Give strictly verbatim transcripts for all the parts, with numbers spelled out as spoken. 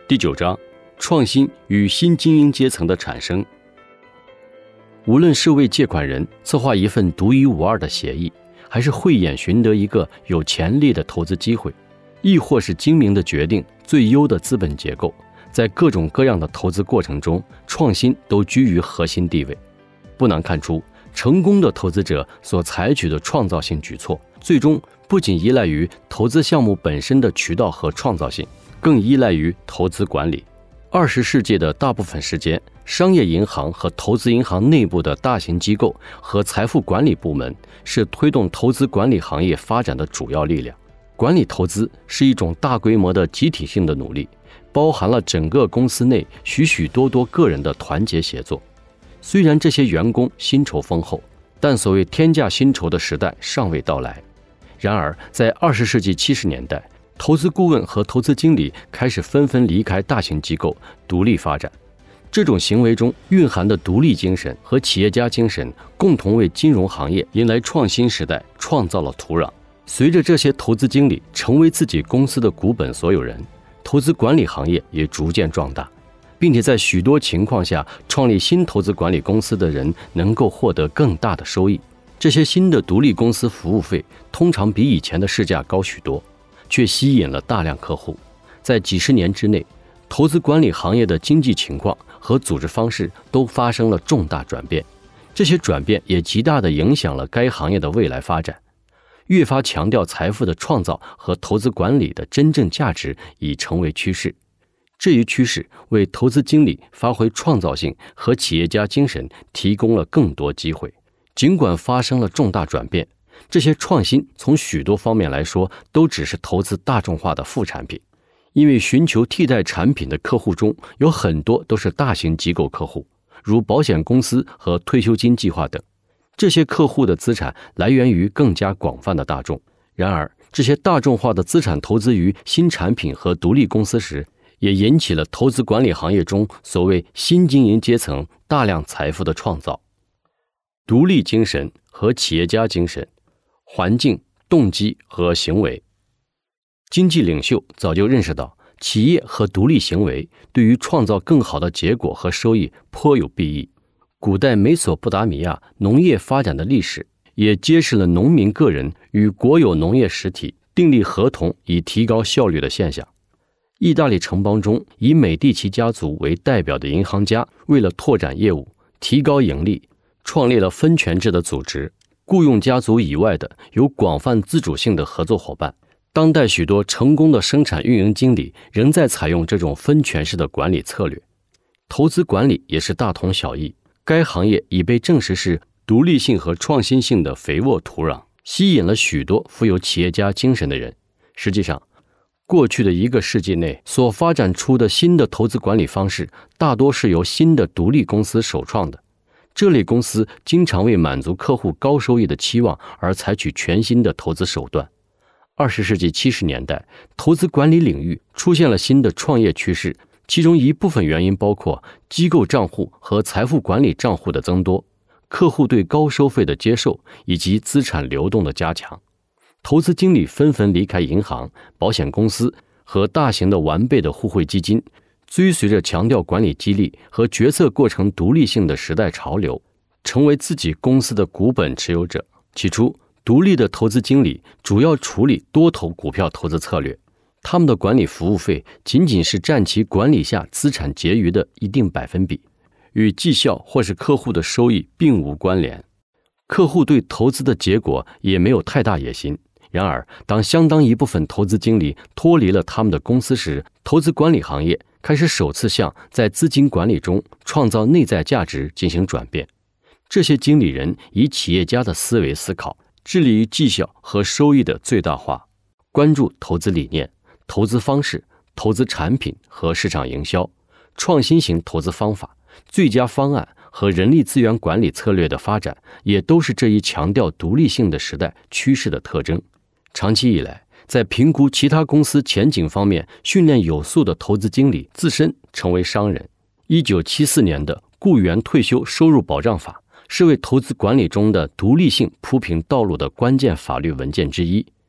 第九章，创新与新精英阶层的产生。无论是为借款人策划一份独一无二的协议，还是慧眼寻得一个有潜力的投资机会，亦或是精明的决定最优的资本结构，在各种各样的投资过程中，创新都居于核心地位。不难看出，成功的投资者所采取的创造性举措，最终不仅依赖于投资项目本身的渠道和创造性，更依赖于投资管理。二十世纪的大部分时间，商业银行和投资银行内部的大型机构和财富管理部门是推动投资管理行业发展的主要力量。管理投资是一种大规模的集体性的努力，包含了整个公司内许许多多个人的团结协作。虽然这些员工薪酬丰厚，但所谓天价薪酬的时代尚未到来。然而，在二十世纪七十年代，投资顾问和投资经理开始纷纷离开大型机构，独立发展。这种行为中蕴含的独立精神和企业家精神，共同为金融行业迎来创新时代创造了土壤。随着这些投资经理成为自己公司的股本所有人，投资管理行业也逐渐壮大，并且在许多情况下，创立新投资管理公司的人能够获得更大的收益。这些新的独立公司服务费通常比以前的市价高许多，却吸引了大量客户。在几十年之内，投资管理行业的经济情况和组织方式都发生了重大转变，这些转变也极大地影响了该行业的未来发展。越发强调财富的创造和投资管理的真正价值已成为趋势。这一趋势为投资经理发挥创造性和企业家精神提供了更多机会。尽管发生了重大转变，这些创新从许多方面来说都只是投资大众化的副产品，因为寻求替代产品的客户中有很多都是大型机构客户，如保险公司和退休金计划等。这些客户的资产来源于更加广泛的大众。然而，这些大众化的资产投资于新产品和独立公司时，也引起了投资管理行业中所谓新经营阶层大量财富的创造。独立精神和企业家精神，环境、动机和行为。经济领袖早就认识到，企业和独立行为对于创造更好的结果和收益颇有裨益。古代美索不达米亚农业发展的历史也揭示了农民个人与国有农业实体订立合同以提高效率的现象。意大利城邦中以美第奇家族为代表的银行家为了拓展业务、提高盈利，创立了分权制的组织，雇佣家族以外的有广泛自主性的合作伙伴。当代许多成功的生产运营经理仍在采用这种分权式的管理策略。投资管理也是大同小异，该行业已被证实是独立性和创新性的肥沃土壤，吸引了许多富有企业家精神的人。实际上，过去的一个世纪内所发展出的新的投资管理方式，大多是由新的独立公司首创的。这类公司经常为满足客户高收益的期望而采取全新的投资手段。二十世纪七十年代，投资管理领域出现了新的创业趋势，其中一部分原因包括机构账户和财富管理账户的增多，客户对高收费的接受，以及资产流动的加强。投资经理纷纷离开银行、保险公司和大型的完备的互惠基金，追随着强调管理激励和决策过程独立性的时代潮流，成为自己公司的股本持有者。起初，独立的投资经理主要处理多头股票投资策略，他们的管理服务费仅仅是占其管理下资产结余的一定百分比，与绩效或是客户的收益并无关联。客户对投资的结果也没有太大野心。然而，当相当一部分投资经理脱离了他们的公司时，投资管理行业开始首次向在资金管理中创造内在价值进行转变。这些经理人以企业家的思维思考，致力于绩效和收益的最大化，关注投资理念、投资方式、投资产品和市场营销、创新型投资方法、最佳方案和人力资源管理策略的发展，也都是这一强调独立性的时代趋势的特征。长期以来，在评估其他公司前景方面训练有素的投资经理自身成为商人。一九七四年的雇员退休收入保障法是为投资管理中的独立性铺平道路的关键法律文件之一。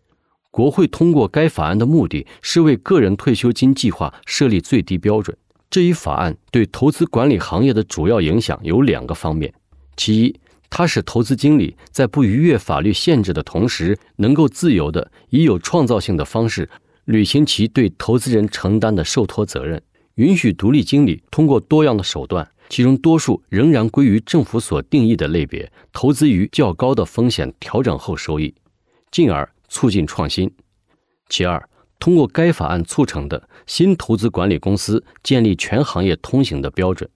国会通过该法案的目的是为个人退休金计划设立最低标准。这一法案对投资管理行业的主要影响有两个方面。其一，它使投资经理在不逾越法律限制的同时，能够自由地以有创造性的方式履行其对投资人承担的受托责任，允许独立经理通过多样的手段，其中多数仍然归于政府所定义的类别，投资于较高的风险调整后收益，进而促进创新。其二，通过该法案促成的新投资管理公司建立全行业通行的标准。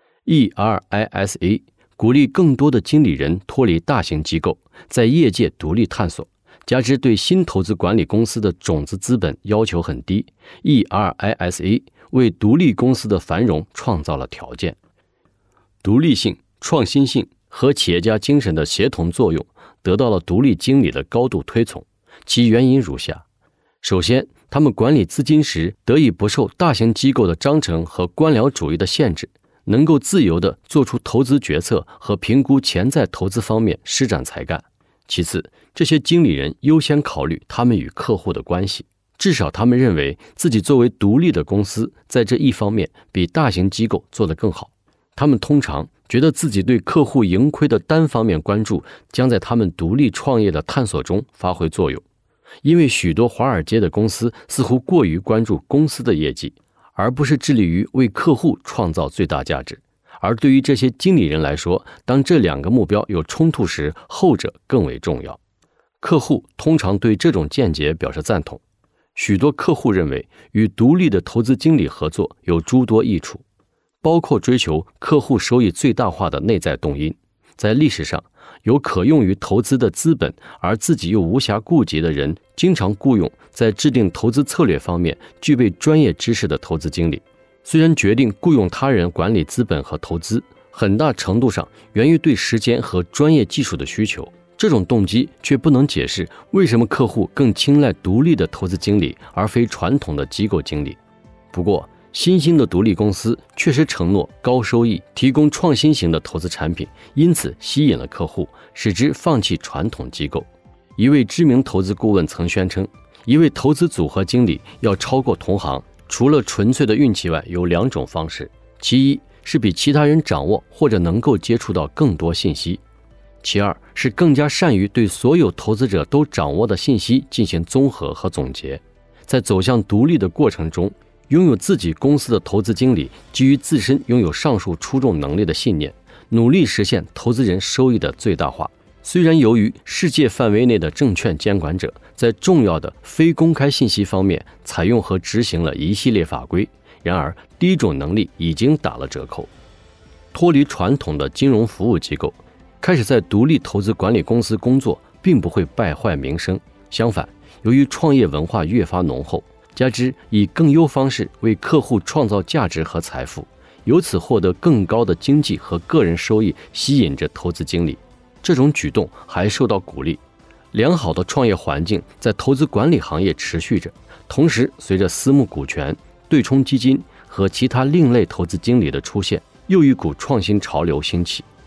E R I S A 鼓励更多的经理人脱离大型机构，在业界独立探索，加之对新投资管理公司的种子资本要求很低， E R I S A 为独立公司的繁荣创造了条件。独立性、创新性和企业家精神的协同作用得到了独立经理的高度推崇，其原因如下。首先，他们管理资金时得以不受大型机构的章程和官僚主义的限制，能够自由地做出投资决策和评估潜在投资方面施展才干。其次，这些经理人优先考虑他们与客户的关系，至少他们认为自己作为独立的公司在这一方面比大型机构做得更好。他们通常觉得自己对客户盈亏的单方面关注将在他们独立创业的探索中发挥作用，因为许多华尔街的公司似乎过于关注公司的业绩，而不是致力于为客户创造最大价值。而对于这些经理人来说，当这两个目标有冲突时，后者更为重要。客户通常对这种见解表示赞同。许多客户认为与独立的投资经理合作有诸多益处，包括追求客户收益最大化的内在动因。在历史上，有可用于投资的资本，而自己又无暇顾及的人，经常雇佣在制定投资策略方面具备专业知识的投资经理。虽然决定雇佣他人管理资本和投资，很大程度上源于对时间和专业技术的需求，这种动机却不能解释为什么客户更青睐独立的投资经理而非传统的机构经理。不过，新兴的独立公司确实承诺高收益，提供创新型的投资产品，因此吸引了客户，使之放弃传统机构。一位知名投资顾问曾宣称，一位投资组合经理要超过同行，除了纯粹的运气外，有两种方式：其一是比其他人掌握或者能够接触到更多信息；其二是更加善于对所有投资者都掌握的信息进行综合和总结。在走向独立的过程中，拥有自己公司的投资经理基于自身拥有上述出众能力的信念，努力实现投资人收益的最大化。虽然由于世界范围内的证券监管者在重要的非公开信息方面采用和执行了一系列法规，然而第一种能力已经打了折扣。脱离传统的金融服务机构，开始在独立投资管理公司工作，并不会败坏名声。相反，由于创业文化越发浓厚，加之以更优方式为客户创造价值和财富，由此获得更高的经济和个人收益，吸引着投资经理。这种举动还受到鼓励。良好的创业环境在投资管理行业持续着，同时随着私募股权、对冲基金和其他另类投资经理的出现，又一股创新潮流兴起。